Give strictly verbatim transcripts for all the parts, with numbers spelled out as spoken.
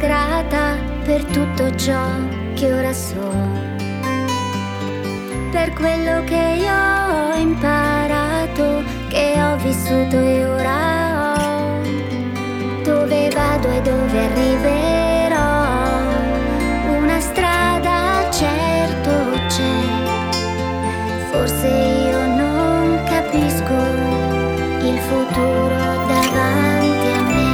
grata per tutto ciò che ora so, per quello che io ho imparato, che ho vissuto e ora ho. Dove vado e dove arriverò, una strada certo c'è. Forse io non capisco il futuro davanti a me.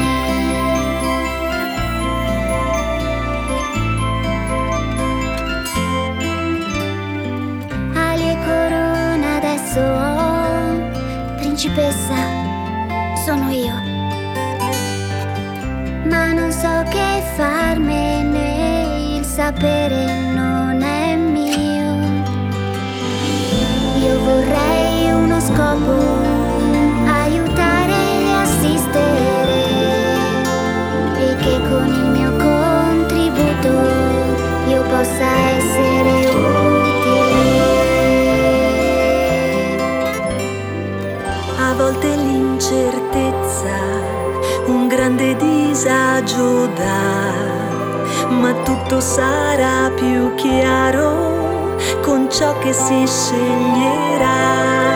Ali e corona adesso ho, principessa sono io, ma non so che farmene, il sapere non è mio. Io vorrei uno scopo, aiutare e assistere, e che con il mio contributo io possa essere utile. A volte l'incertezza, un grande disagio dà, ma tutto sarà più chiaro con ciò che si sceglierà.